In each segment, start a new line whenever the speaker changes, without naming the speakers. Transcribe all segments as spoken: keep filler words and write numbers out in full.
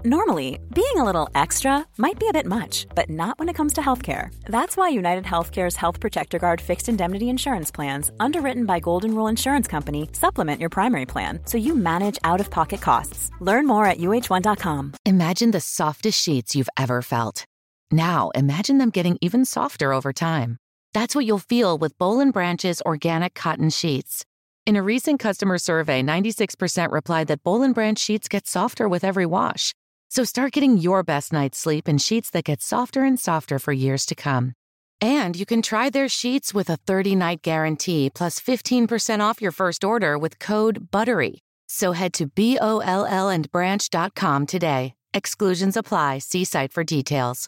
Normally, being a little extra might be a bit much, but not when it comes to healthcare. That's why United Healthcare's Health Protector Guard fixed indemnity insurance plans, underwritten by Golden Rule Insurance Company, supplement your primary plan so you manage out-of-pocket costs. Learn more at U H one dot com.
Imagine the softest sheets you've ever felt. Now, imagine them getting even softer over time. That's what you'll feel with Boll and Branch's organic cotton sheets. In a recent customer survey, ninety-six percent replied that Boll and Branch sheets get softer with every wash. So start getting your best night's sleep in sheets that get softer and softer for years to come. And you can try their sheets with a thirty-night guarantee plus fifteen percent off your first order with code BUTTERY. So head to B O L L and branch dot com today. Exclusions apply. See site for details.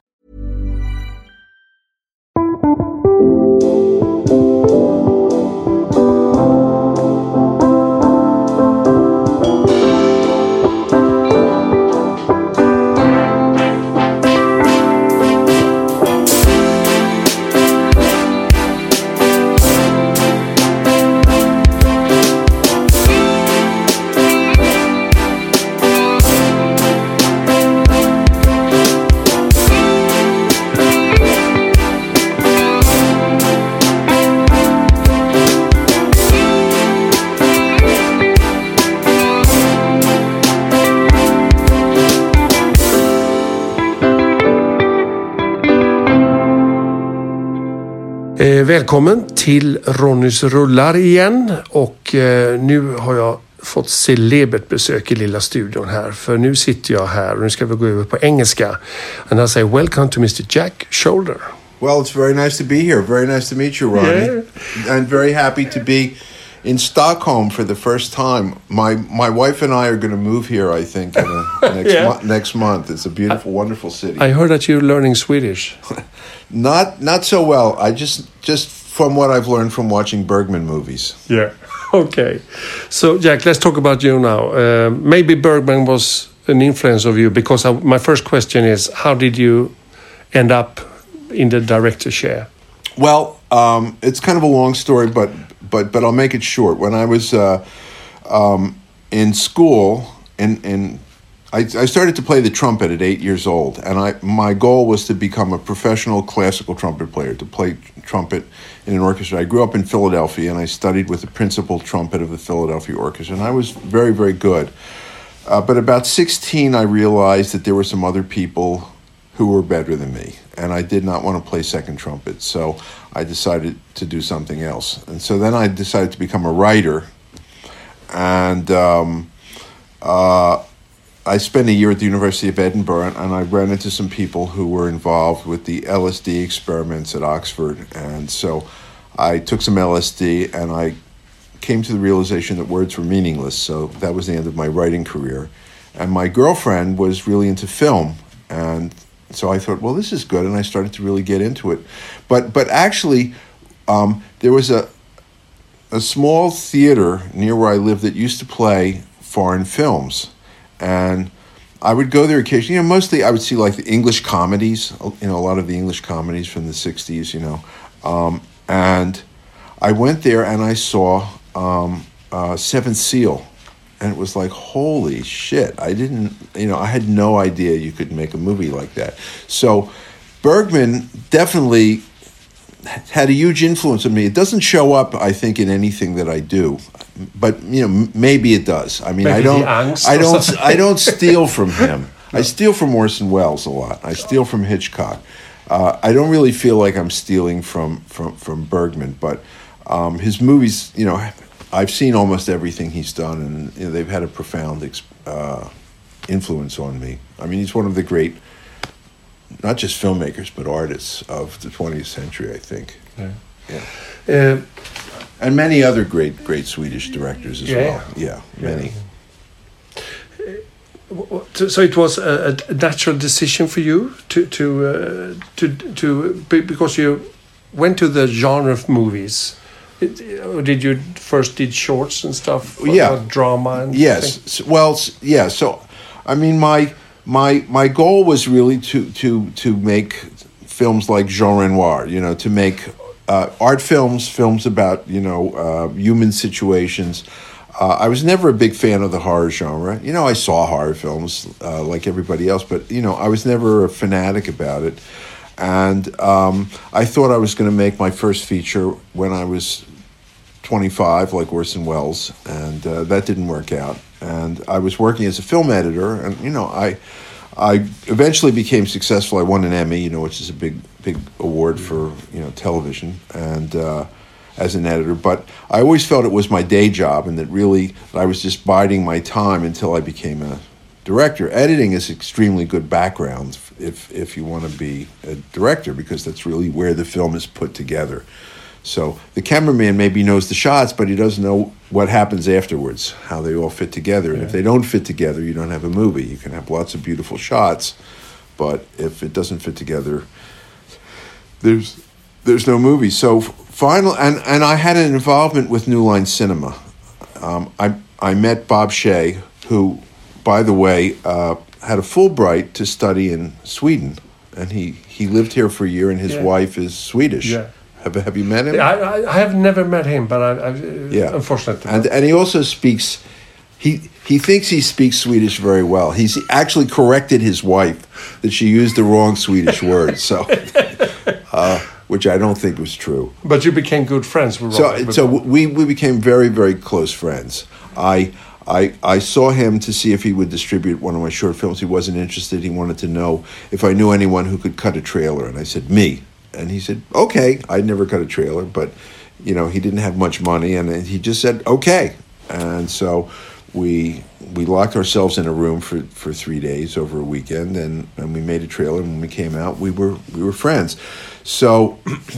Eh, välkommen till Ronnys rullar igen, och eh, nu har jag fått celebert besök i lilla studion här, för nu sitter jag här och nu ska vi gå över på engelska. And I say welcome to Mister Jack Sholder.
Well, it's very nice to be here. Very nice to meet you, Ronnie. Yeah. And very happy to be in Stockholm for the first time. My my wife and I are going to move here, I think, in a, next, yeah. mo- next month. It's a beautiful, I, wonderful city.
I heard that you're learning Swedish.
Not not so well. I just just from what I've learned from watching Bergman movies.
Yeah. Okay. So, Jack, let's talk about you now. Uh, maybe Bergman was an influence of you, because I, my first question is, how did you end up in the director's chair?
Well, um, it's kind of a long story, but but but I'll make it short. When I was uh, um, in school, and in I, I started to play the trumpet at eight years old, and I my goal was to become a professional classical trumpet player, to play trumpet in an orchestra. I grew up in Philadelphia, and I studied with the principal trumpet of the Philadelphia Orchestra, and I was very, very good. Uh, but about sixteen, I realized that there were some other people who were better than me, and I did not want to play second trumpet, so I decided to do something else. And so then I decided to become a writer, and um, uh, I spent a year at the University of Edinburgh, and I ran into some people who were involved with the L S D experiments at Oxford, and so I took some L S D, and I came to the realization that words were meaningless, so that was the end of my writing career. And my girlfriend was really into film, and so I thought, well, this is good, and I started to really get into it. But but actually, um, there was a a small theater near where I lived that used to play foreign films, and I would go there occasionally. You know, mostly I would see like the English comedies, you know, a lot of the English comedies from the sixties, you know. Um, and I went there and I saw um, uh, Seventh Seal. And it was like, holy shit, I didn't, you know, I had no idea you could make a movie like that. So Bergman definitely had a huge influence on me. It doesn't show up, I think, in anything that I do, but you know, maybe it does. I mean, maybe I don't, I don't, I don't steal from him. I steal from Orson Welles a lot. I steal from Hitchcock. Uh, I don't really feel like I'm stealing from from from Bergman, but um, his movies, you know, I've seen almost everything he's done, and you know, they've had a profound uh, influence on me. I mean, he's one of the great, not just filmmakers, but artists of the twentieth century, I think. Yeah. yeah. Uh, and many other great, great Swedish directors as yeah. well. Yeah, many.
Yeah. So it was a, a natural decision for you to to uh, to to because you went to the genre of movies. Did you first did shorts and stuff?
Yeah,
drama. And
yes. Things? Well, yeah. So, I mean, my my my goal was really to to to make films like Jean Renoir. You know, to make uh, art films, films about you know uh, human situations. Uh, I was never a big fan of the horror genre. You know, I saw horror films uh, like everybody else, but, you know, I was never a fanatic about it. And um, I thought I was going to make my first feature when I was twenty-five, like Orson Welles, and uh, that didn't work out. And I was working as a film editor, and, you know, I I eventually became successful. I won an Emmy, you know, which is a big, big award for, you know, television, and uh, as an editor. But I always felt it was my day job, and that really I was just biding my time until I became a director. Editing is extremely good background if if you want to be a director, because that's really where the film is put together. So the cameraman maybe knows the shots, but he doesn't know what happens afterwards, how they all fit together. And yeah. if they don't fit together, you don't have a movie. You can have lots of beautiful shots, but if it doesn't fit together, there's there's no movie. So final, and, and I had an involvement with New Line Cinema. Um, I I met Bob Shea, who, by the way, uh, had a Fulbright to study in Sweden, and he, he lived here for a year, and his
yeah.
wife is Swedish.
Yeah.
Have Have you met him?
I, I have never met him, but I, I
yeah.
unfortunately.
And and he also speaks. He he thinks he speaks Swedish very well. He's actually corrected his wife that she used the wrong Swedish word. So, uh, which I don't think was true.
But you became good friends with
So
Robert.
so we we became very very close friends. I. I, I saw him to see if he would distribute one of my short films. He wasn't interested. He wanted to know if I knew anyone who could cut a trailer. And I said, me. And he said, okay. I'd never cut a trailer, but, you know, he didn't have much money. And he just said, okay. And so we we locked ourselves in a room for, for three days over a weekend, and, and we made a trailer. And when we came out, we were we were friends. So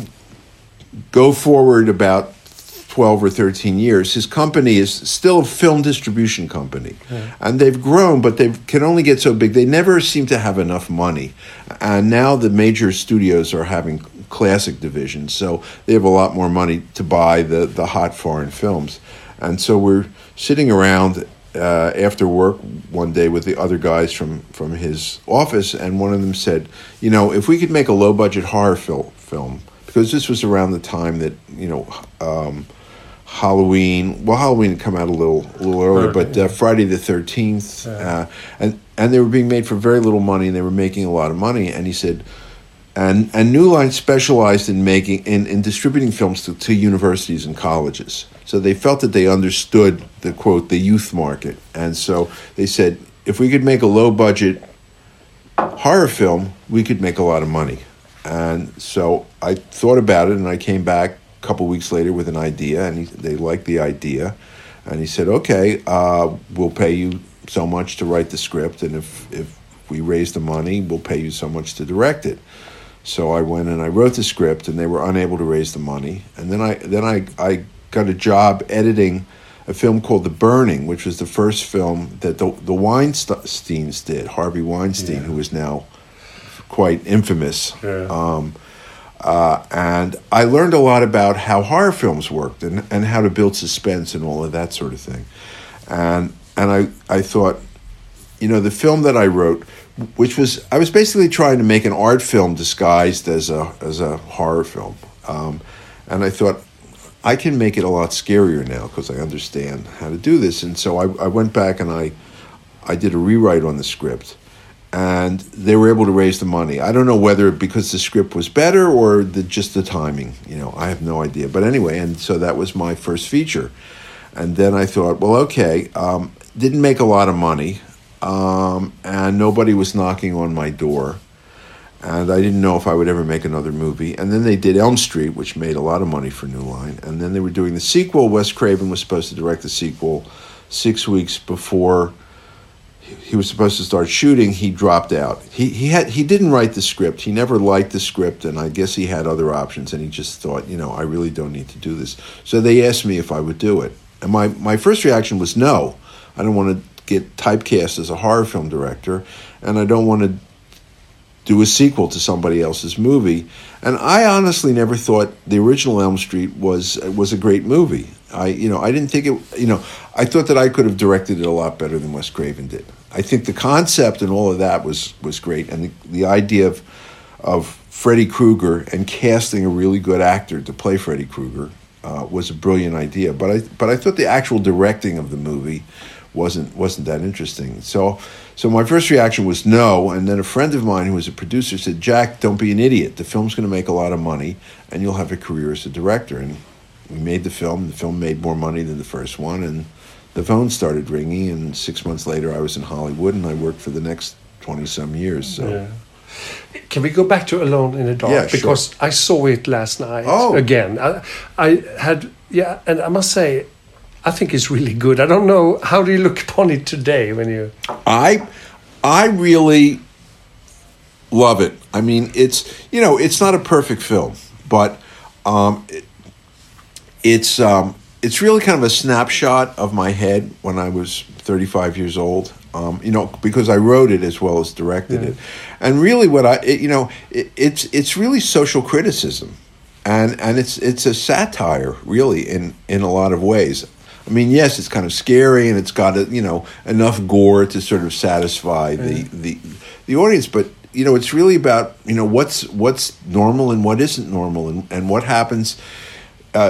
go forward about twelve or thirteen years, his company is still a film distribution company. Yeah. And they've grown, but they can only get so big. They never seem to have enough money. And now the major studios are having classic divisions, so they have a lot more money to buy the, the hot foreign films. And so we're sitting around uh, after work one day with the other guys from, from his office, and one of them said, you know, if we could make a low-budget horror fil- film, because this was around the time that, you know, um, Halloween. Well, Halloween had come out a little, a little earlier, but uh, Friday the thirteenth, yeah. uh, and and they were being made for very little money, and they were making a lot of money. And he said, and and New Line specialized in making in, in distributing films to, to universities and colleges. So they felt that they understood the quote the youth market, and so they said, if we could make a low budget horror film, we could make a lot of money. And so I thought about it, and I came back couple weeks later with an idea, and he, they liked the idea, and he said, okay, uh, we'll pay you so much to write the script, and if, if we raise the money, we'll pay you so much to direct it. So I went and I wrote the script, and they were unable to raise the money, and then I then I, I got a job editing a film called The Burning, which was the first film that the, the Weinsteins did, Harvey Weinstein, yeah. who is now quite infamous.
Yeah.
Um, Uh, and I learned a lot about how horror films worked, and, and how to build suspense and all of that sort of thing. And and I, I thought, you know, the film that I wrote, which was, I was basically trying to make an art film disguised as a as a horror film. Um, and I thought, I can make it a lot scarier now because I understand how to do this. And so I, I went back and I I did a rewrite on the script. And they were able to raise the money. I don't know whether because the script was better or the, just the timing. You know, I have no idea. But anyway, and so that was my first feature. And then I thought, well, okay, um, didn't make a lot of money, um, and nobody was knocking on my door. And I didn't know if I would ever make another movie. And then they did Elm Street, which made a lot of money for New Line. And then they were doing the sequel. Wes Craven was supposed to direct the sequel six weeks before he was supposed to start shooting. He dropped out. He he had he didn't write the script. He never liked the script, and I guess he had other options, and he just thought, you know, I really don't need to do this. So they asked me if I would do it. And my, my first reaction was no. I don't want to get typecast as a horror film director, and I don't want to do a sequel to somebody else's movie. And I honestly never thought the original Elm Street was was a great movie. I you know I didn't think it. You know I thought that I could have directed it a lot better than Wes Craven did. I think the concept and all of that was was great, and the, the idea of of Freddy Krueger and casting a really good actor to play Freddy Krueger uh, was a brilliant idea. But I but I thought the actual directing of the movie wasn't wasn't that interesting. So so my first reaction was no, and then a friend of mine who was a producer said, "Jack, don't be an idiot. The film's going to make a lot of money, and you'll have a career as a director." And we made the film. The film made more money than the first one, and the phone started ringing. And six months later, I was in Hollywood, and I worked for the next twenty some years. So.
Yeah. Can we go back to Alone in the Dark?
Yeah,
because
sure.
I saw it last night
Oh.
again. I, I had, yeah, and I must say, I think it's really good. I don't know, how do you look upon it today when you...
I, I really love it. I mean, it's, you know, it's not a perfect film, but um, it, it's um, it's really kind of a snapshot of my head when I was thirty-five years old. Um, you know, because I wrote it as well as directed
Yeah.
it, and really, what I, it, you know, it, it's it's really social criticism, and and it's it's a satire, really, in in a lot of ways. I mean, yes, it's kind of scary, and it's got a, you know, enough gore to sort of satisfy the
Yeah.
the the audience, but you know, it's really about, you know, what's what's normal and what isn't normal, and and what happens. Uh,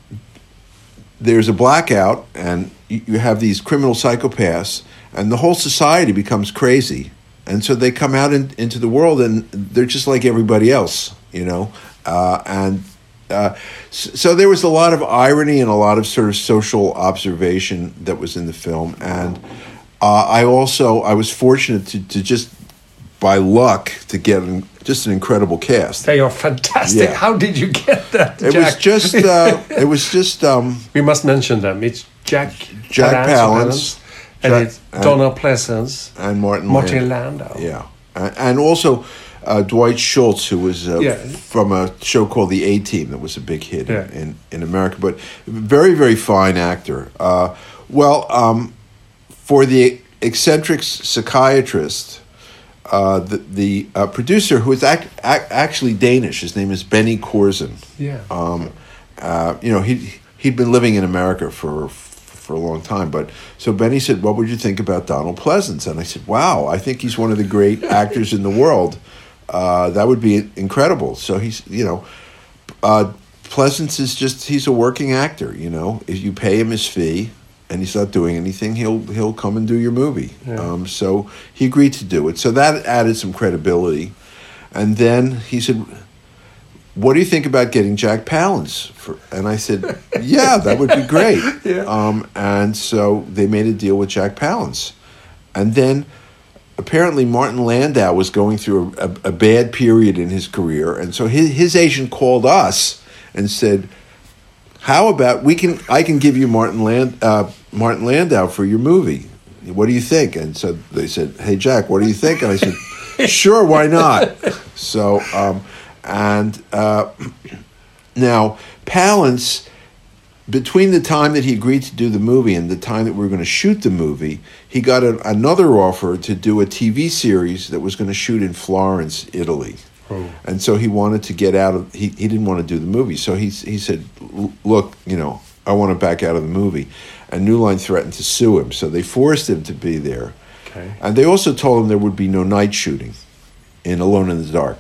there's a blackout, and you, you have these criminal psychopaths. And the whole society becomes crazy. And so they come out in, into the world and they're just like everybody else, you know. Uh, and uh, so, so there was a lot of irony and a lot of sort of social observation that was in the film. And uh, I also, I was fortunate to, to just, by luck, to get an, just an incredible cast.
They are fantastic.
Yeah.
How did you get that,
It
Jack?
was just, uh, it was just... Um,
we must mention them. It's Jack,
Jack
Palance,
Palance.
and
Jack-
it's
and-
Donna Pleasance
and Martin
Martin
Landau.
Landau.
Yeah, and, and also uh, Dwight Schultz, who was uh,
Yeah.
from a show called The A-Team that was a big hit
Yeah.
in, in America, but very, very fine actor. Uh, well, um, for the eccentric psychiatrist, uh, the, the uh, producer, who is ac- ac- actually Danish, his name is Benny Korsen.
Yeah.
Um, uh, you know, he he'd been living in America for for a long time. But so Benny said, "What would you think about Donald Pleasance?" And I said, "Wow, I think he's one of the great actors in the world. Uh, that would be incredible." So he's, you know, uh, Pleasance is just, he's a working actor, you know. If you pay him his fee and he's not doing anything, he'll he'll come and do your movie.
Yeah.
Um, so he agreed to do it. So that added some credibility. And then he said, "What do you think about getting Jack Palance?" For, and I said, "Yeah, that would be great."
Yeah.
Um, and so they made a deal with Jack Palance. And then apparently Martin Landau was going through a, a, a bad period in his career. And so his, his agent called us and said, "How about we can, I can give you Martin Land, uh, Martin Landau for your movie. What do you think?" And so they said, "Hey, Jack, what do you think?" And I said, "Sure, why not?" So, um, And uh, now, Palance, between the time that he agreed to do the movie and the time that we were going to shoot the movie, he got a, another offer to do a T V series that was going to shoot in Florence, Italy. Oh. And so he wanted to get out of, he, he didn't want to do the movie. So he, he said, "Look, you know, I want to back out of the movie." And New Line threatened to sue him. So they forced him to be there. Okay. And they also told him there would be no night shooting in Alone in the Dark.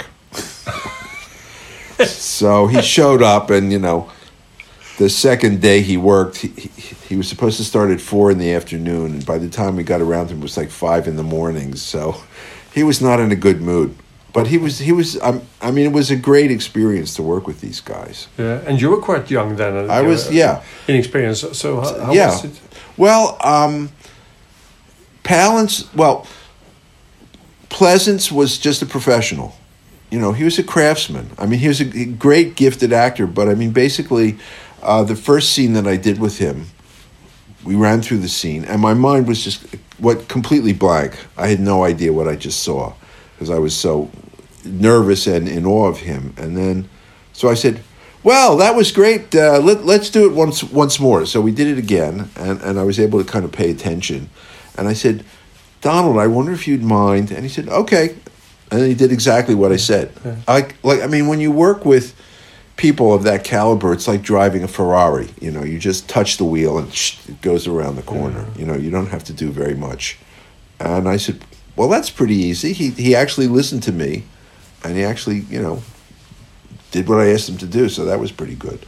So he showed up, and, you know, the second day he worked, he, he, he was supposed to start at four in the afternoon, and by the time we got around to him, it was like five in the morning. So he was not in a good mood. But he was, he was. Um, I mean, it was a great experience to work with these guys.
Yeah, and you were quite young then.
I was, yeah,
inexperienced. So how, how
yeah.
was it?
Well, um, Palance. Well, Pleasance was just a professional. You know, he was a craftsman. I mean, he was a great, gifted actor. But I mean, basically, uh, the first scene that I did with him, we ran through the scene, and my mind was just what completely blank. I had no idea what I just saw because I was so nervous and in awe of him. And then, so I said, "Well, that was great. Uh, let, let's do it once once more." So we did it again, and, and I was able to kind of pay attention. And I said, "Donald, I wonder if you'd mind." And he said, "Okay." And then he did exactly what I said. Yeah. I, like, I mean, when you work with people of that caliber, it's like driving a Ferrari. You know, you just touch the wheel and shh, it goes around the corner. Yeah. You know, you don't have to do very much. And I said, "Well, that's pretty easy." He he actually listened to me, and he actually, you know, did what I asked him to do. So that was pretty good.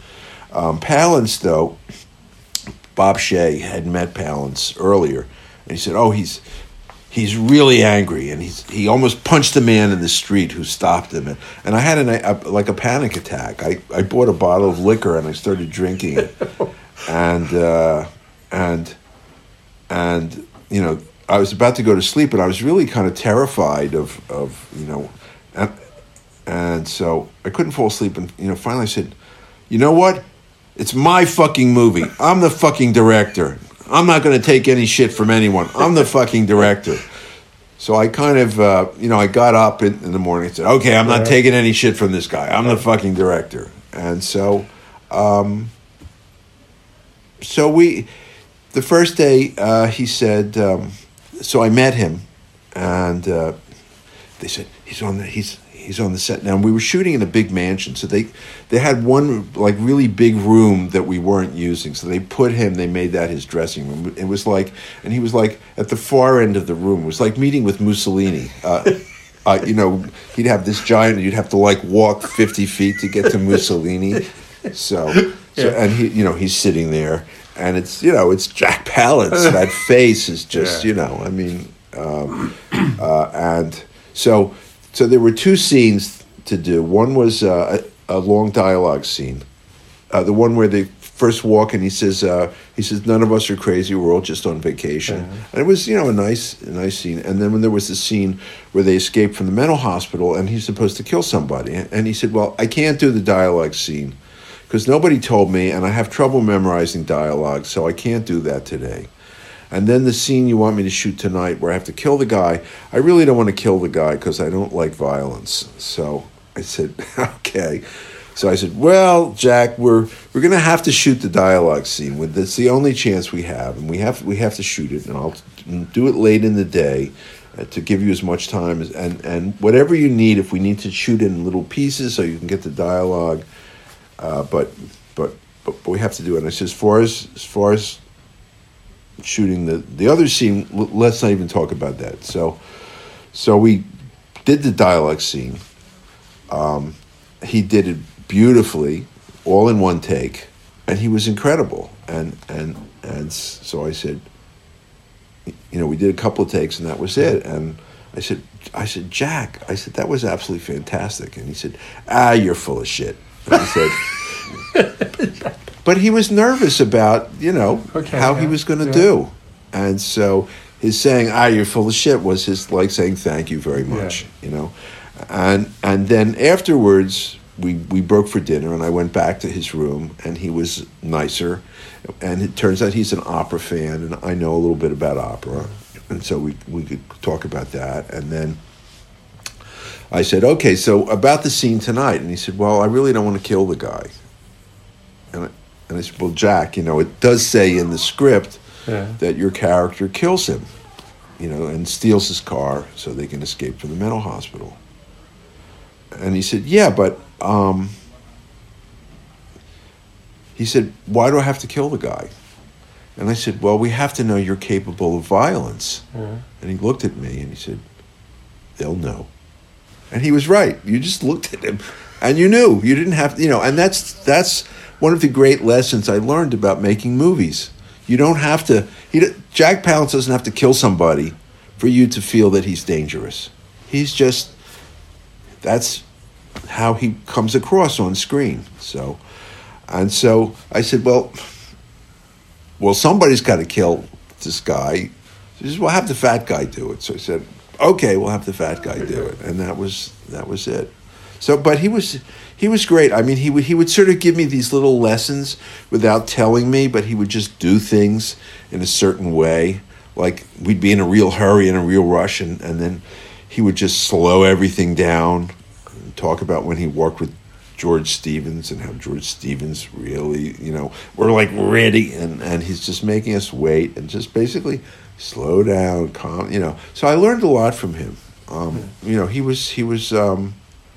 Um, Palance, though, Bob Shea had met Palance earlier, and he said, "Oh, he's he's really angry, and he's he almost punched a man in the street who stopped him." And, and I had an, a, like a panic attack. I, I bought a bottle of liquor and I started drinking it, and uh, and and you know I was about to go to sleep, and I was really kind of terrified of of you know, and and so I couldn't fall asleep. And you know, finally I said, "You know what? It's my fucking movie. I'm the fucking director. I'm not going to take any shit from anyone. I'm the fucking director." So I kind of, uh, you know, I got up in, in the morning and said, "Okay, I'm not taking any shit from this guy. I'm the fucking director." And so, um, so we, the first day, uh, he said, um, so I met him, and uh, they said, he's on the, he's, He's on the set now. And we were shooting in a big mansion, so they they had one like really big room that we weren't using. So they put him. They made that his dressing room. It was like, and he was like at the far end of the room. It was like meeting with Mussolini. Uh, uh, you know, he'd have this giant. You'd have to like walk fifty feet to get to Mussolini. So, so yeah. And he, you know, he's sitting there, and it's you know, it's Jack Palance. That face is just yeah. you know, I mean, um, uh, and so. So there were two scenes to do. One was uh, a, a long dialogue scene. Uh, the one where they first walk and he says, uh, "He says none of us are crazy. We're all just on vacation." Mm-hmm. And it was, you know, a nice, a nice scene. And then when there was the scene where they escaped from the mental hospital and he's supposed to kill somebody, and he said, "Well, I can't do the dialogue scene because nobody told me, and I have trouble memorizing dialogue, so I can't do that today. And then the scene you want me to shoot tonight where I have to kill the guy, I really don't want to kill the guy because I don't like violence." So I said, "Okay." So I said, "Well, Jack, we're we're going to have to shoot the dialogue scene. It's the only chance we have, and we have we have to shoot it, and I'll do it late in the day uh, to give you as much time as and, and whatever you need. If we need to shoot it in little pieces so you can get the dialogue, uh, but, but but but we have to do it." And I said, "As far as as far as shooting the, the other scene, let's not even talk about that." So so we did the dialogue scene. Um, he did it beautifully, all in one take, and he was incredible. And and and so I said, you know, we did a couple of takes and that was it. And I said, I said, "Jack," I said, "that was absolutely fantastic." And he said, "Ah, you're full of shit." And he said, but he was nervous about, you know, okay, how yeah, he was going to yeah. do. And so his saying, "Ah, you're full of shit," was his like saying thank you very much, yeah. you know. And and then afterwards, we, we broke for dinner, and I went back to his room, and he was nicer. And it turns out he's an opera fan, and I know a little bit about opera. And so we, we could talk about that. And then I said, "Okay, so about the scene tonight." And he said, "Well, I really don't want to kill the guy." And I, and I said, "Well, Jack, you know, it does say in the script yeah. that your character kills him, you know, and steals his car so they can escape from the mental hospital." And he said, "Yeah, but," um, he said, "why do I have to kill the guy?" And I said, "Well, we have to know you're capable of violence." Mm-hmm. And he looked at me and he said, "They'll know." And he was right. You just looked at him and you knew. You didn't have to, you know, and that's that's one of the great lessons I learned about making movies. You don't have to, he, Jack Palance doesn't have to kill somebody for you to feel that he's dangerous. He's just, that's how he comes across on screen. So, and so I said, well, well, somebody's got to kill this guy. He says, "Well, have the fat guy do it." So I said, "Okay, we'll have the fat guy do it." And that was, that was it. So, but he was, he was great. I mean, he would, he would sort of give me these little lessons without telling me, but he would just do things in a certain way. Like we'd be in a real hurry and a real rush, and, and then he would just slow everything down and talk about when he worked with George Stevens and how George Stevens really, you know, we're like ready, and, and he's just making us wait and just basically slow down, calm, you know. So I learned a lot from him. Um, you know, he was, he was, um,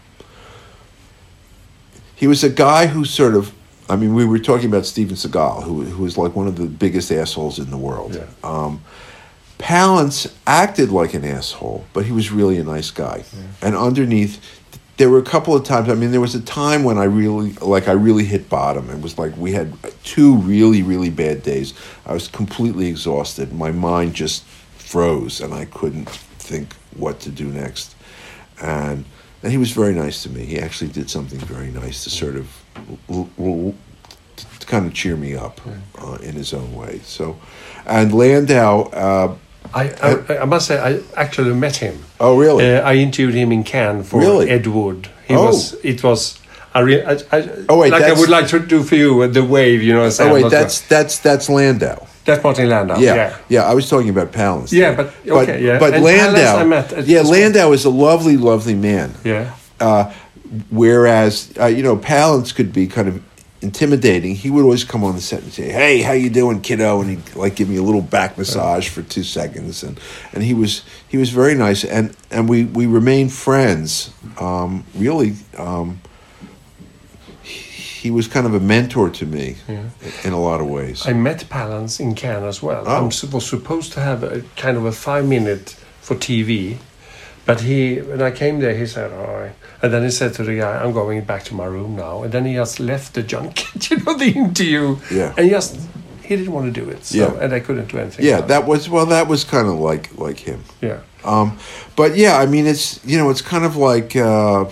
he was a guy who sort of, I mean, we were talking about Steven Seagal, who who was like one of the biggest assholes in the world. Yeah. Um, Palance acted like an asshole, but he was really a nice guy. Yeah. And underneath, there were a couple of times. I mean, there was a time when I really, like, I really hit bottom. It was like we had two really, really bad days. I was completely exhausted. My mind just froze, and I couldn't think what to do next. And and he was very nice to me. He actually did something very nice to sort of l- l- to kind of cheer me up uh, in his own way. So, and Landau. Uh,
I, I, I must say, I actually met him.
Oh, really?
Uh, I interviewed him in Cannes for
really?
Ed Wood. He
oh.
was. It was. I, re- I, I,
oh wait,
like I would like to do for you uh, the wave. You know.
Oh wait, that's that's that's Landau.
That's Martin Landau.
Yeah,
yeah.
yeah I was talking about Palance.
Yeah, but okay,
but,
yeah.
But
and
Landau.
I met at
yeah, Landau is a lovely, lovely man.
Yeah.
Uh, whereas uh, you know, Palance could be kind of intimidating. He would always come on the set and say, "Hey, how you doing, kiddo?" And he'd like give me a little back massage for two seconds. And, and he was he was very nice. And, and we, we remained friends. Um, really, um, he was kind of a mentor to me yeah. in a lot of ways.
I met Palance in Cannes as well.
Oh.
I was supposed to have a kind of a five minute for T V, but he when I came there, he said, "All right." And then he said to the guy, "I'm going back to my room now." And then he just left the junket, you know, the interview.
Yeah.
And just he didn't want to do it. So,
yeah.
And I couldn't do anything.
Yeah, that was well. That was kind of like like him.
Yeah.
Um, but yeah, I mean, it's you know, it's kind of like uh,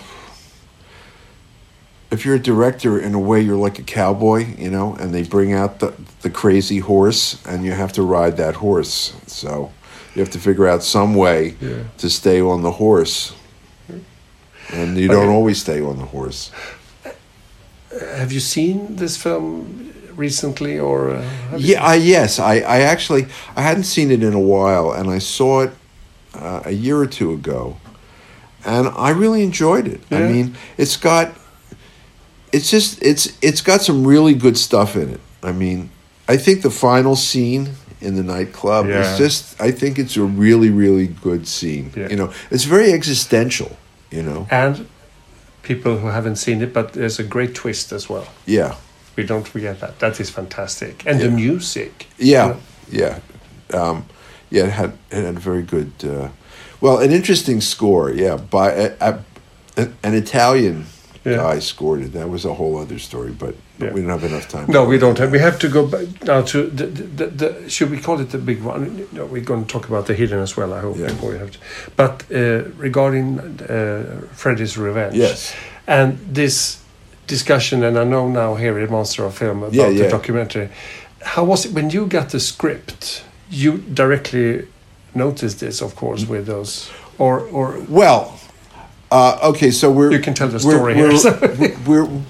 if you're a director, in a way, you're like a cowboy, you know, and they bring out the the crazy horse, and you have to ride that horse. So you have to figure out some way
yeah.
to stay on the horse. And you don't okay. always stay on the horse.
Have you seen this film recently, or? Uh,
yeah, I, yes. I, I actually I hadn't seen it in a while, and I saw it uh, a year or two ago, and I really enjoyed it. Yeah. I mean, it's got, it's just it's it's got some really good stuff in it. I mean, I think the final scene in the nightclub yeah. is just. I think it's a really really good scene. Yeah. You know, it's very existential. You know,
and people who haven't seen it, but there's a great twist as well.
Yeah,
we don't forget that. That is fantastic, and
yeah.
the music.
Yeah,
you know?
yeah, um, yeah. It had it had a very good, uh, well, an interesting score. Yeah, by a, a, an Italian yeah. guy scored it. That was a whole other story, but yeah. we don't have enough time.
No, we don't have. We have to go back now to the, the, the. Should we call it the big one? No, we're going to talk about the hidden as well. I hope
yeah.
before we have to. But uh, regarding uh, Freddy's Revenge,
yes,
and this discussion, and I know now here at Monster of Film about
yeah, yeah.
the documentary. How was it when you got the script? You directly noticed this, of course, with those, or or
well. Uh, okay, so we're...
You can tell the story
we're,
here.
We're, we're,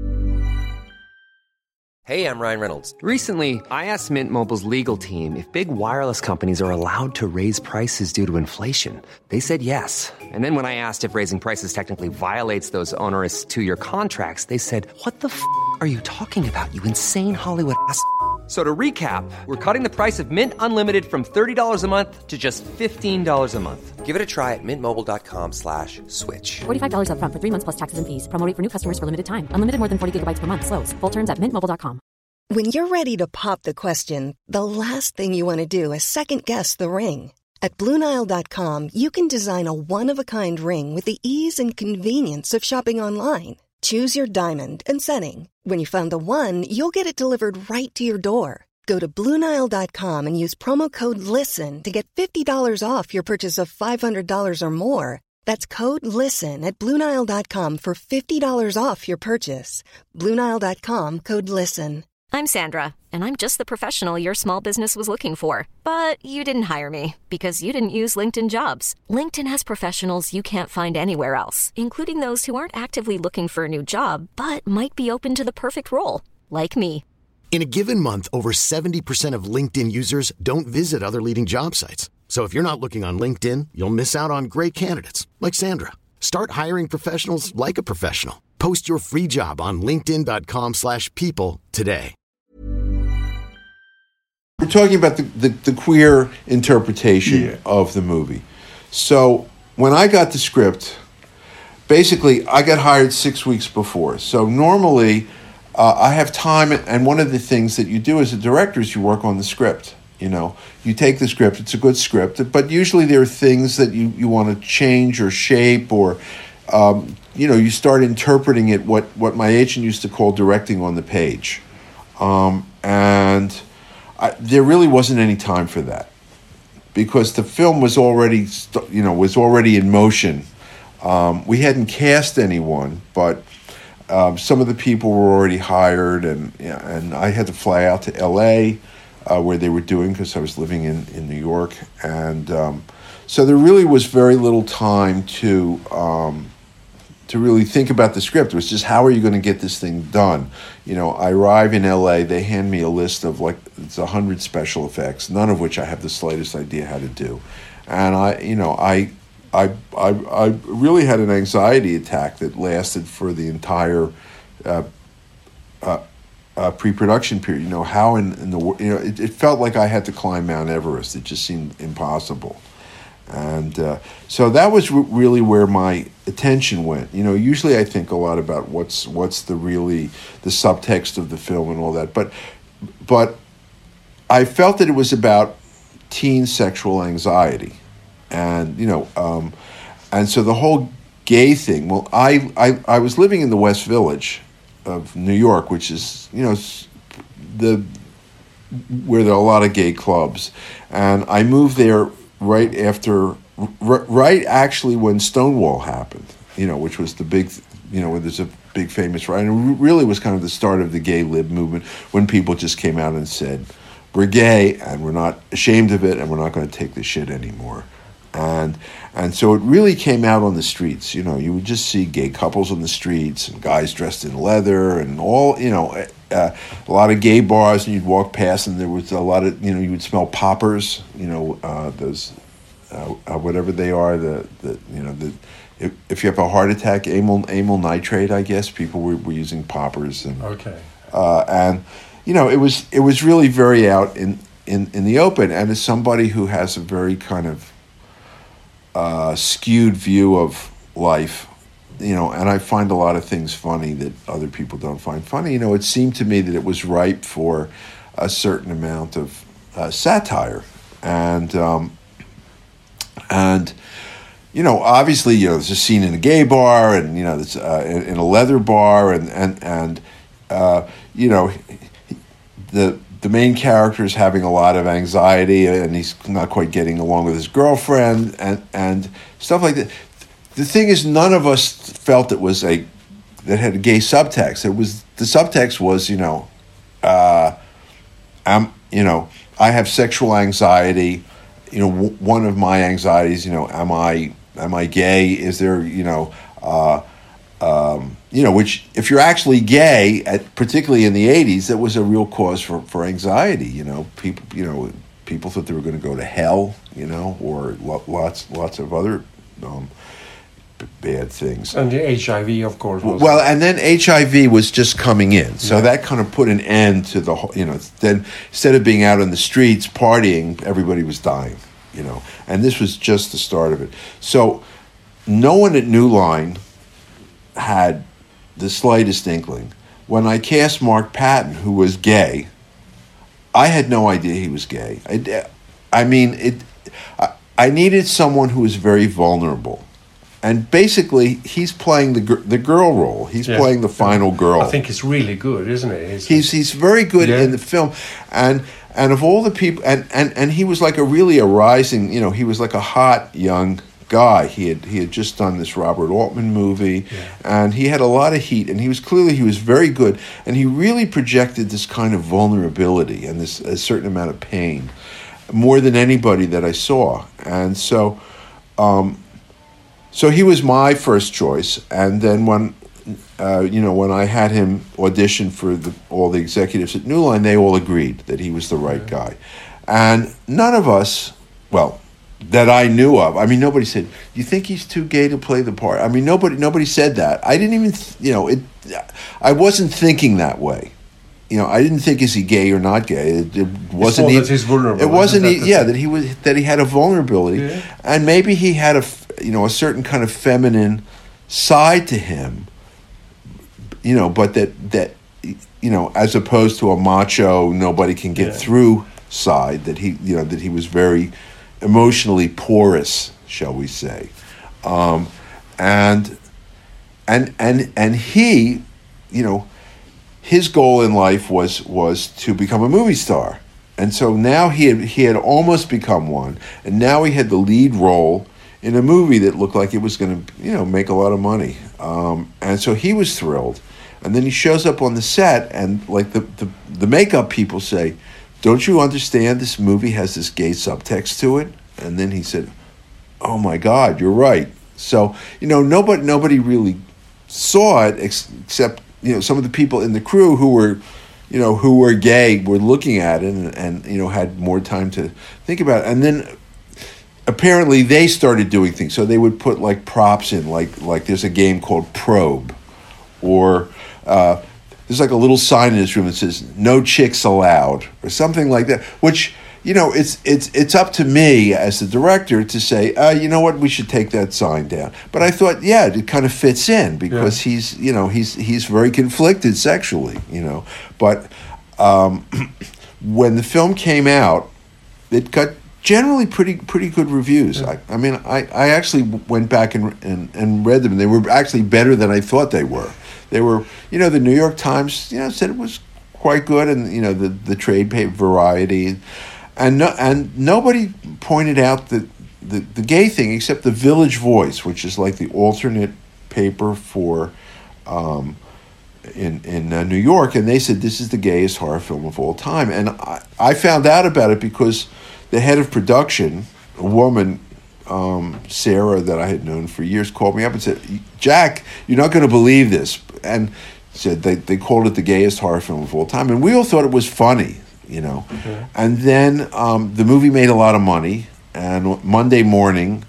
Hey, I'm Ryan Reynolds. Recently, I asked Mint Mobile's legal team if big wireless companies are allowed to raise prices due to inflation. They said yes. And then when I asked if raising prices technically violates those onerous two-year contracts, they said, what the f*** are you talking about, you insane Hollywood ass f- So to recap, we're cutting the price of Mint Unlimited from thirty dollars a month to just fifteen dollars a month. Give it a try at mintmobile.com slash switch.
forty-five dollars up front for three months plus taxes and fees. Promo rate for new customers for limited time. Unlimited more than forty gigabytes per month. Slows full terms at mint mobile dot com.
When you're ready to pop the question, the last thing you want to do is second-guess the ring. At Blue Nile dot com, you can design a one-of-a-kind ring with the ease and convenience of shopping online. Choose your diamond and setting. When you find the one, you'll get it delivered right to your door. Go to Blue Nile dot com and use promo code LISTEN to get fifty dollars off your purchase of five hundred dollars or more. That's code LISTEN at Blue Nile dot com for fifty dollars off your purchase. Blue Nile dot com, code LISTEN.
I'm Sandra, and I'm just the professional your small business was looking for. But you didn't hire me because you didn't use LinkedIn Jobs. LinkedIn has professionals you can't find anywhere else, including those who aren't actively looking for a new job, but might be open to the perfect role, like me.
In a given month, over seventy percent of LinkedIn users don't visit other leading job sites. So if you're not looking on LinkedIn, you'll miss out on great candidates like Sandra. Start hiring professionals like a professional. Post your free job on linkedin dot com slash people today.
We're talking about the, the, the queer interpretation
yeah.
of the movie. So when I got the script, basically I got hired six weeks before. So normally uh, I have time, and one of the things that you do as a director is you work on the script. You know, you take the script, it's a good script, but usually there are things that you, you want to change or shape or um, you know, you start interpreting it what, what my agent used to call directing on the page. Um, and I, there really wasn't any time for that because the film was already, you know, was already in motion. Um, we hadn't cast anyone, but um, some of the people were already hired, and and I had to fly out to L A uh, where they were doing because I was living in, in New York, and um, so there really was very little time to um, to really think about the script. It was just, how are you going to get this thing done? You know, I arrive in L A, they hand me a list of like, it's a hundred special effects, none of which I have the slightest idea how to do. And I, you know, I, I, I, I really had an anxiety attack that lasted for the entire uh, uh, uh, pre-production period. You know, how in, in the, you know, it, it felt like I had to climb Mount Everest. It just seemed impossible. And uh, so that was re- really where my attention went. You know, usually I think a lot about what's what's the really the subtext of the film and all that. But but I felt that it was about teen sexual anxiety, and you know, um, and so the whole gay thing. Well, I, I I was living in the West Village of New York, which is, you know, the where there are a lot of gay clubs, and I moved there right after, r- right actually when Stonewall happened, you know, which was the big, you know, where there's a big famous riot. And it really was kind of the start of the gay lib movement when people just came out and said, we're gay and we're not ashamed of it and we're not going to take this shit anymore. And and so it really came out on the streets. You know, you would just see gay couples on the streets and guys dressed in leather and all, you know, uh, a lot of gay bars, and you'd walk past and there was a lot of, you know, you would smell poppers, you know, uh, those, uh, uh, whatever they are, the, the you know, the if, if you have a heart attack, amyl, amyl nitrate, I guess, people were, were using poppers. And,
okay.
Uh, and, you know, it was it was really very out in, in, in the open. And as somebody who has a very kind of Uh, skewed view of life, you know, and I find a lot of things funny that other people don't find funny. You know, it seemed to me that it was ripe for a certain amount of uh, satire, and um, and you know, obviously, you know, there's a scene in a gay bar, and you know, there's uh, in, in a leather bar, and and and uh, you know, the. The main character is having a lot of anxiety, and he's not quite getting along with his girlfriend, and, and stuff like that. The thing is, none of us felt it was a that had a gay subtext. It was the subtext was, you know, uh, I'm, you know, I have sexual anxiety. You know, w- one of my anxieties, you know, am I am I gay? Is there, you know. Uh, Um, you know, which if you're actually gay, at, particularly in the eighties, that was a real cause for, for anxiety. You know, people, you know, people thought they were going to go to hell, you know, or lo- lots, lots of other um, b- bad things.
And the H I V, of course. Was
well, and then H I V was just coming in, so
yeah. that
kind of put an end to the whole. You know, then instead of being out on the streets partying, everybody was dying. You know, and this was just the start of it. So, no one at New Line had the slightest inkling. When I cast Mark Patton, who was gay, I had no idea he was gay. I, I mean, it. I, I needed someone who was very vulnerable, and basically, he's playing the the girl role. He's yeah. playing the final girl.
I think it's really good, isn't it? He's
he's, he's very good yeah. in the film, and and of all the people, and, and and he was like a really a rising. You know, he was like a hot young guy. He had he had just done this Robert Altman movie, yeah. and he had a lot of heat, and he was clearly he was very good, and he really projected this kind of vulnerability and this a certain amount of pain, more than anybody that I saw, and so, um, so he was my first choice, and then when, uh, you know, when I had him audition for the, all the executives at New Line, they all agreed that he was the right yeah. guy, and none of us, well. That I knew of. I mean, nobody said, "You think he's too gay to play the part?" I mean, nobody, nobody said that. I didn't even, th- you know, it. I wasn't thinking that way. You know, I didn't think, is he gay or not gay? It, it wasn't.
He, that he's vulnerable.
It wasn't.
That
he, yeah, that he was. That he had a vulnerability, yeah. and maybe he had a, you know, a certain kind of feminine side to him. You know, but that that, you know, as opposed to a macho, nobody can get yeah. through side. That he, you know, that he was very emotionally porous, shall we say, um, and and and and he, you know, his goal in life was was to become a movie star, and so now he had he had almost become one, and now he had the lead role in a movie that looked like it was going to, you know, make a lot of money, um, and so he was thrilled. And then he shows up on the set, and like the, the the makeup people say, "Don't you understand? This movie has this gay subtext to it." And then he said, "Oh my God, you're right." So you know, nobody nobody really saw it ex- except you know some of the people in the crew who were, you know, who were gay were looking at it and, and you know had more time to think about it. And then apparently they started doing things. So they would put like props in, like like there's a game called Probe, or Uh, there's like a little sign in this room that says "No chicks allowed" or something like that. Which, you know, it's it's it's up to me as the director to say, uh, you know what, we should take that sign down. But I thought, yeah, it kind of fits in because yeah. he's you know he's he's very conflicted sexually, you know. But um, when the film came out, it got generally pretty pretty good reviews. Yeah. I, I mean, I, I actually went back and, and and read them, and they were actually better than I thought they were. They were, you know, the New York Times, you know, said it was quite good, and you know, the the trade paper Variety, and no, and nobody pointed out the, the the gay thing except the Village Voice, which is like the alternate paper for, um, in in uh, New York, and they said this is the gayest horror film of all time, and I I found out about it because the head of production, a woman. Um, Sarah, that I had known for years, called me up and said, "Jack, you're not going to believe this," and said they, they called it the gayest horror film of all time, and we all thought it was funny, you know. Okay. And then um, the movie made a lot of money, and Monday morning,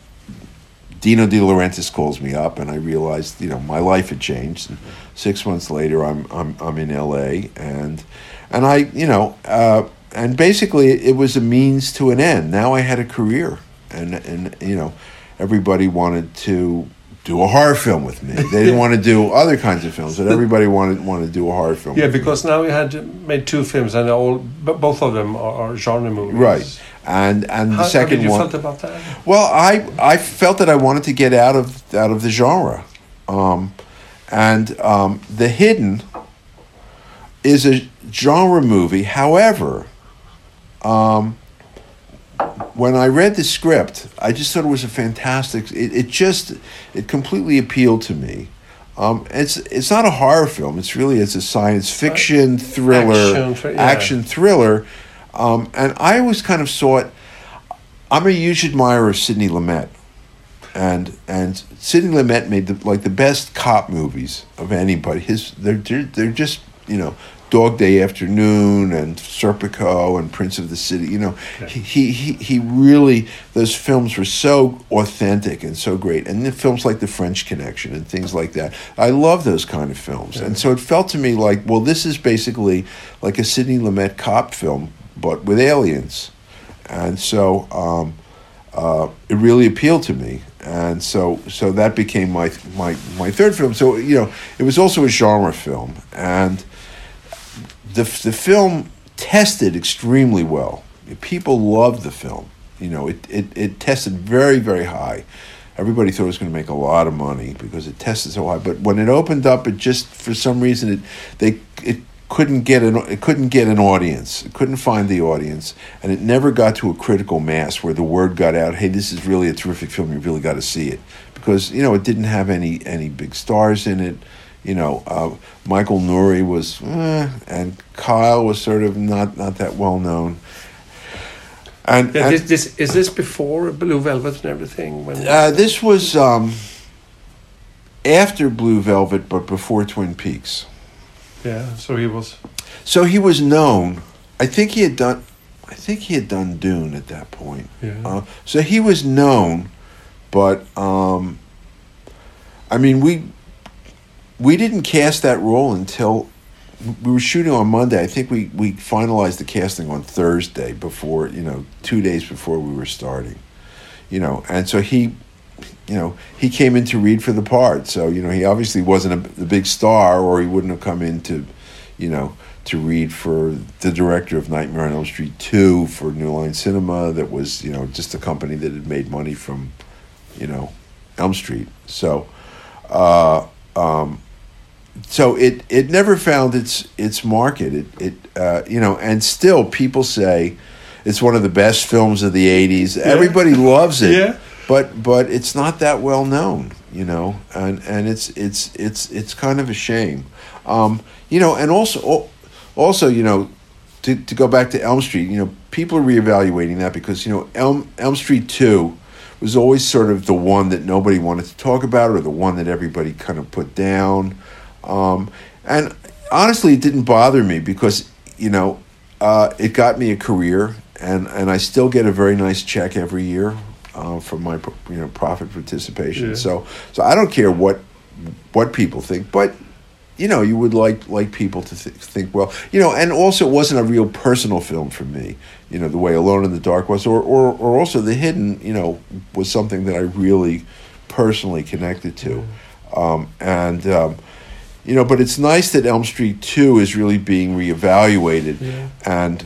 Dino De Laurentiis calls me up, and I realized, you know, my life had changed. And six months later, I'm I'm I'm in L A, and and I, you know, uh, and basically it was a means to an end. Now I had a career. And, and you know, everybody wanted to do a horror film with me. They didn't want to do other kinds of films, but everybody wanted wanted to do a horror film.
Yeah,
with
because
me.
now we had made two films, and all, both of them are, are genre movies.
Right, and and
how,
the second
how did you
one.
felt about that?
Well, I I felt that I wanted to get out of out of the genre, um, and um, The Hidden is a genre movie. However, um. when I read the script, I just thought it was a fantastic. It, it just it completely appealed to me. Um, it's it's not a horror film. It's really it's a science fiction thriller, action, yeah. action thriller, um, and I always kind of saw it. I'm a huge admirer of Sidney Lumet, and and Sidney Lumet made the, like the best cop movies of anybody. His they're they're, they're just you know. Dog Day Afternoon and Serpico and Prince of the City. You know, yeah. he, he he really, those films were so authentic and so great. And then films like The French Connection and things like that. I love those kind of films. Yeah. And so it felt to me like, well, this is basically like a Sidney Lumet cop film, but with aliens. And so um, uh, it really appealed to me. And so so that became my my my third film. So, you know, it was also a genre film. And The the film tested extremely well. People loved the film. You know, it, it, it tested very, very high. Everybody thought it was going to make a lot of money because it tested so high. But when it opened up, it just for some reason it they it couldn't get an it couldn't get an audience. It couldn't find the audience, and it never got to a critical mass where the word got out. Hey, this is really a terrific film. You really got to see it because you know it didn't have any any big stars in it. You know, uh, Michael Nouri was, eh, and Kyle was sort of not, not that well known. And,
yeah,
and
this, this is this before Blue Velvet and everything? When
uh, this was um, after Blue Velvet, but before Twin Peaks.
Yeah, so he was.
So he was known. I think he had done. I think he had done Dune at that point.
Yeah. Uh,
so he was known, but um, I mean we. We didn't cast that role until we were shooting on Monday. I think we, we finalized the casting on Thursday before, you know, two days before we were starting, you know. And so he, you know, he came in to read for the part. So, you know, he obviously wasn't a, a big star or he wouldn't have come in to, you know, to read for the director of Nightmare on Elm Street two for New Line Cinema that was, you know, just a company that had made money from, you know, Elm Street. So, uh, um, so it it never found its its market. It it uh, you know, and still people say it's one of the best films of the eighties. Yeah. Everybody loves it.
Yeah.
But but it's not that well known, you know, and, and it's it's it's it's kind of a shame, um, you know, and also also you know, to to go back to Elm Street, you know, people are reevaluating that because you know Elm Elm Street two was always sort of the one that nobody wanted to talk about or the one that everybody kind of put down, um, and honestly, it didn't bother me because you know uh, it got me a career and and I still get a very nice check every year. Uh, from my you know profit participation, yeah. so so I don't care what what people think, but you know you would like like people to th- think well, you know, and also it wasn't a real personal film for me, you know, the way Alone in the Dark was, or or, or also The Hidden, you know, was something that I really personally connected to, mm. um, and um, you know, but it's nice that Elm Street two is really being reevaluated, yeah. and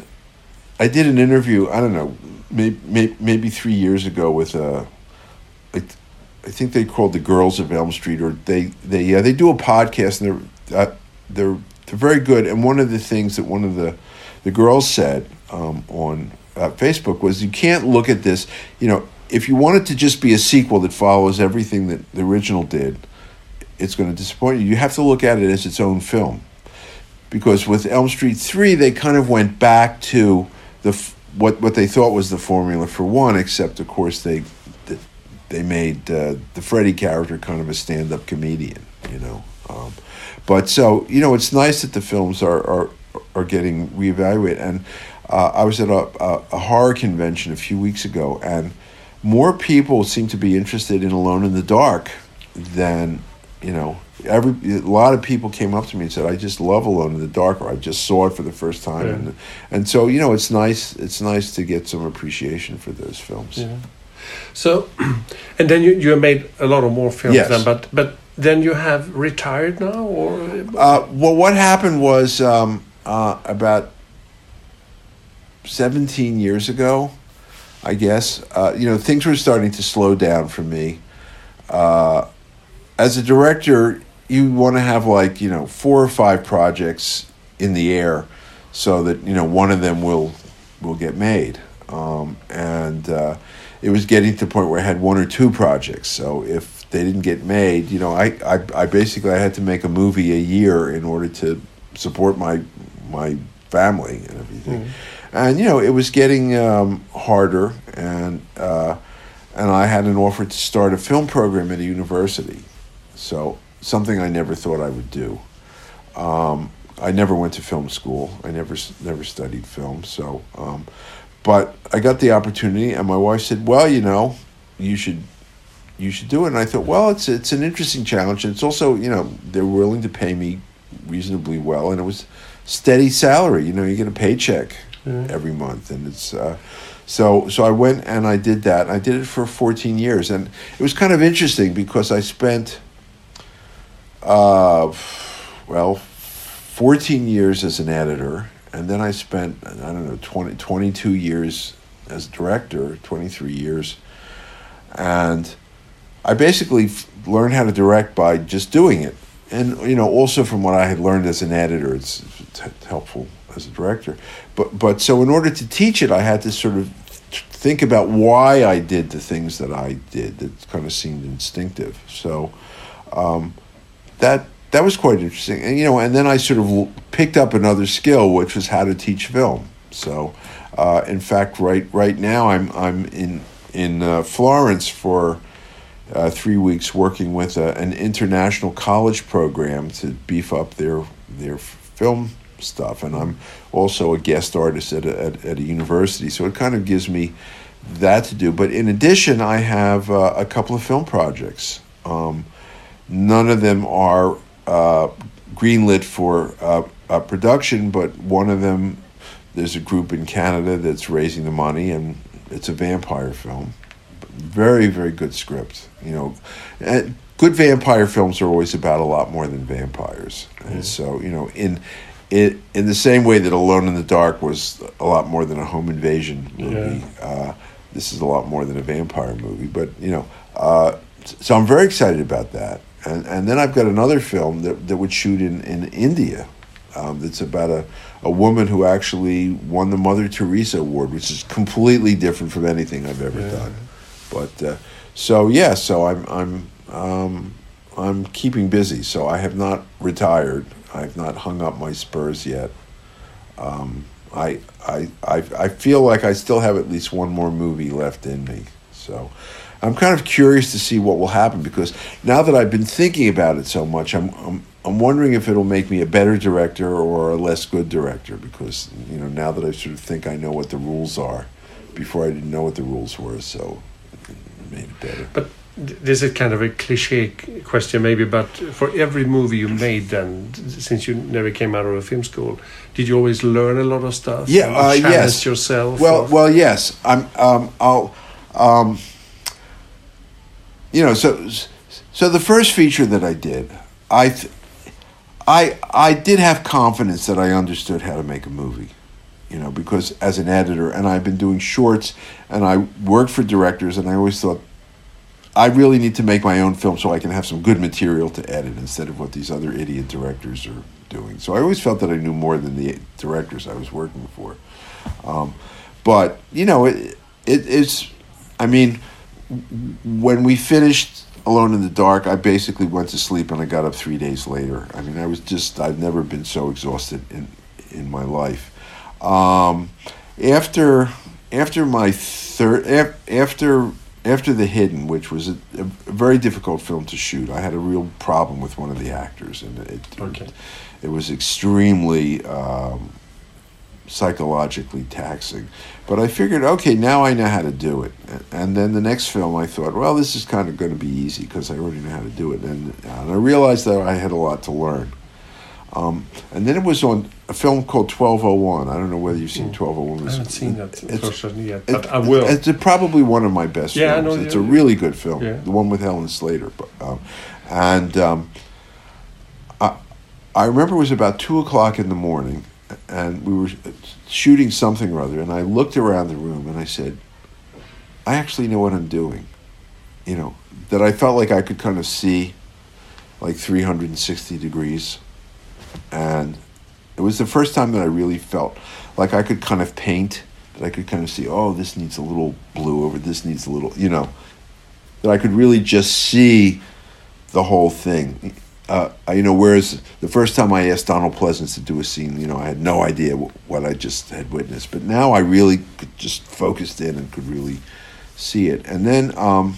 I did an interview, I don't know. Maybe, maybe three years ago with a, I, I think they called the Girls of Elm Street, or they they yeah they do a podcast and they're uh, they're they're very good. And one of the things that one of the the girls said um, on uh, Facebook was you can't look at this, you know, if you want it to just be a sequel that follows everything that the original did, it's going to disappoint you. You have to look at it as its own film, because with Elm Street three they kind of went back to the. What what they thought was the formula for one, except of course they they made uh, the Freddy character kind of a stand-up comedian, you know. Um, but so you know, it's nice that the films are are, are getting reevaluated. And uh, I was at a, a, a horror convention a few weeks ago, and more people seem to be interested in Alone in the Dark than you know. Every a lot of people came up to me and said, "I just love Alone in the Dark," or "I just saw it for the first time," yeah. and and so you know, it's nice. It's nice to get some appreciation for those films.
Yeah. So, and then you you made a lot of more films,
yes.
then, but but then you have retired now, or
uh, well, what happened was um, uh, about seventeen years ago, I guess. Uh, you know, things were starting to slow down for me. Uh, as a director, you want to have like, you know, four or five projects in the air so that, you know, one of them will will get made. Um, and uh, it was getting to the point where I had one or two projects. So if they didn't get made, you know, I, I, I basically I had to make a movie a year in order to support my my family and everything. Mm. And, you know, it was getting um, harder, and uh, and I had an offer to start a film program at a university. So something I never thought I would do. Um, I never went to film school. I never never studied film. So, um, but I got the opportunity, and my wife said, "Well, you know, you should you should do it." And I thought, well, it's it's an interesting challenge, and it's also, you know, they're willing to pay me reasonably well, and it was steady salary. You know, you get a paycheck mm. every month, and it's. Uh, So so I went and I did that. I did it for fourteen years, and it was kind of interesting because I spent, uh, well, fourteen years as an editor, and then I spent, I don't know, twenty, twenty-two years as a director, twenty-three years, and I basically learned how to direct by just doing it. And, you know, also from what I had learned as an editor, it's, it's helpful as a director. But but so in order to teach it, I had to sort of think about why I did the things that I did that kind of seemed instinctive. So um, that that was quite interesting. And, you know, and then I sort of picked up another skill, which was how to teach film. So uh, in fact, right right now I'm I'm in in uh, Florence for uh, three weeks working with a, an international college program to beef up their their film stuff, and I'm also a guest artist at a, at, at a university, so it kind of gives me that to do. But in addition, I have uh, a couple of film projects. Um, none of them are uh, greenlit for uh, uh, production, but one of them, there's a group in Canada that's raising the money, and it's a vampire film. Very, very good script. You know, and good vampire films are always about a lot more than vampires, mm. and so, you know, in It, in the same way that Alone in the Dark was a lot more than a home invasion movie, yeah. uh, this is a lot more than a vampire movie. But, you know, uh, so I'm very excited about that. and and then I've got another film that that would shoot in in India. Um, that's about a, a woman who actually won the Mother Teresa Award, which is completely different from anything I've ever yeah. done. But uh, so yeah, so I'm I'm um, I'm keeping busy. So I have not retired. I've not hung up my spurs yet. Um, I, I I I feel like I still have at least one more movie left in me. So I'm kind of curious to see what will happen, because now that I've been thinking about it so much, I'm I'm I'm wondering if it'll make me a better director or a less good director, because, you know, now that I sort of think I know what the rules are, before I didn't know what the rules were, so it made it better.
But this is kind of a cliche question maybe, but for every movie you made then, since you never came out of a film school, did you always learn a lot of stuff?
Yeah, uh,
challenge
yes.
yourself?
Well,
or?
well, yes. I'm. Um, I'll. Um, you know, so so the first feature that I did, I. Th- I I did have confidence that I understood how to make a movie, you know, because as an editor, and I've been doing shorts, and I worked for directors, and I always thought, I really need to make my own film so I can have some good material to edit instead of what these other idiot directors are doing. So I always felt that I knew more than the directors I was working for. Um, but, you know, it, it is, I mean, when we finished Alone in the Dark, I basically went to sleep and I got up three days later. I mean, I was just, I've never been so exhausted in in my life. Um, after after my third, after after The Hidden, which was a, a very difficult film to shoot, I had a real problem with one of the actors, and it okay. it, it was extremely um, psychologically taxing. But I figured, okay, now I know how to do it. And then the next film, I thought, well, this is kind of going to be easy because I already know how to do it. And, and I realized that I had a lot to learn. Um, and then it was on a film called twelve oh one. I don't know whether you've seen twelve oh one.
I haven't seen that version yet,
but
it, I will.
It's probably one of my best
yeah,
films.
I know,
it's
yeah,
a really good film,
yeah.
the one with Helen Slater. But, um, and um, I, I remember it was about two o'clock in the morning, and we were shooting something or other, and I looked around the room and I said, I actually know what I'm doing. You know, that I felt like I could kind of see like three hundred sixty degrees. And it was the first time that I really felt like I could kind of paint, that I could kind of see, oh, this needs a little blue over, this needs a little, you know, that I could really just see the whole thing. Uh, you know, whereas the first time I asked Donald Pleasence to do a scene, you know, I had no idea w- what I just had witnessed. But now I really could just focused in and could really see it. And then um,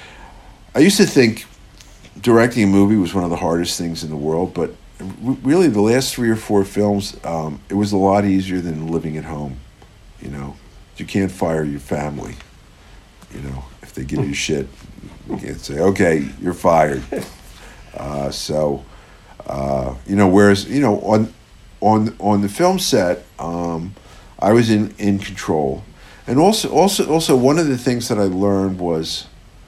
I used to think directing a movie was one of the hardest things in the world. But r- really the last three or four films, um, it was a lot easier than living at home. You know, you can't fire your family. You know, if they give you shit, you can't say, okay, you're fired. Uh, so, uh, you know, whereas, you know, on on on the film set, um, I was in, in control. And also, also, also one of the things that I learned was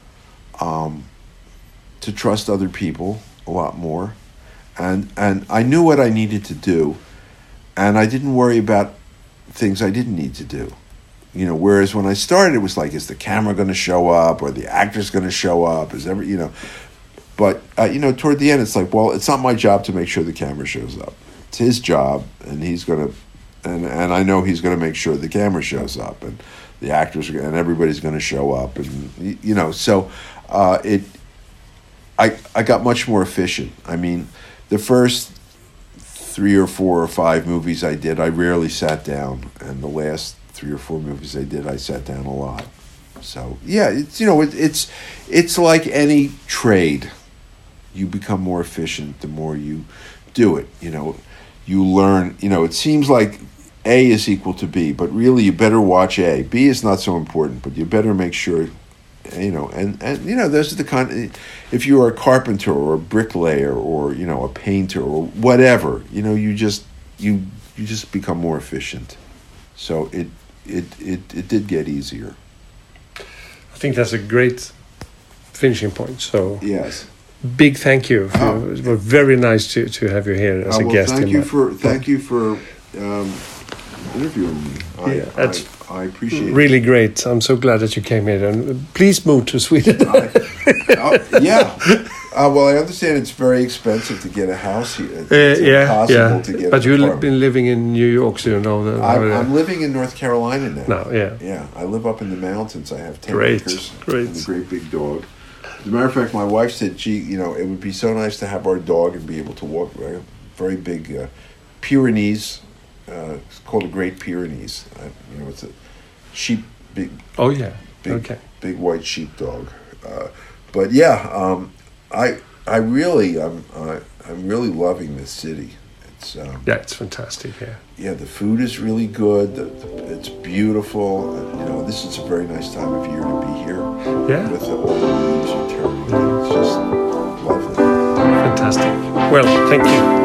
um, to trust other people a lot more. And, and I knew what I needed to do, and I didn't worry about things I didn't need to do. You know, whereas when I started, it was like, is the camera going to show up, or the actor's going to show up? Is every, you know... But, uh, you know, toward the end, it's like, well, it's not my job to make sure the camera shows up. It's his job, and he's going to, and, and I know he's going to make sure the camera shows up, and the actors, are, and everybody's going to show up. And, you know, so uh, it, I, I got much more efficient. I mean, the first three or four or five movies I did, I rarely sat down. And the last three or four movies I did, I sat down a lot. So, yeah, it's, you know, it, it's it's like any trade. You become more efficient the more you do it. You know, you learn, you know, it seems like A is equal to B, but really you better watch A. B is not so important, but you better make sure, you know, and, and you know, those are the kind, if you're a carpenter or a bricklayer or, you know, a painter or whatever, you know, you just, you you just become more efficient. So it it it, it did get easier.
I think that's a great finishing point. So
yes.
Big thank you. For,
oh.
It was very nice to, to have you here as
oh,
a
well,
guest.
Thank
in
you
my,
for thank you for um, interviewing me. I,
yeah, that's
I, I appreciate it.
Really great. I'm so glad that you came here, and please move to Sweden.
I, oh, yeah. Uh, well, I understand it's very expensive to get a house here. It's,
Uh,
it's
yeah,
impossible
yeah.
to get
But
an
you've
apartment.
been living in New York, so you know that.
I'm, I'm living in North Carolina now.
No, yeah.
Yeah, I live up in the mountains. I have ten
Great,
acres
great.
and a great big dog. As a matter of fact, my wife said, gee, you know, it would be so nice to have our dog and be able to walk. Right? Very big uh, Pyrenees. Uh, it's called a Great Pyrenees. Uh, you know, it's a sheep, big,
Oh yeah.
big,
Okay.
big white sheepdog. Uh, but yeah, um, I, I really, I'm, I, I'm really loving this city. It's, um,
Yeah, it's fantastic here.
yeah, the food is really good. The, the, it's beautiful. Uh, you know, this is a very nice time of year to be here.
Yeah.
With the, all the leaves are turning. It's just lovely.
Fantastic. Well, thank you.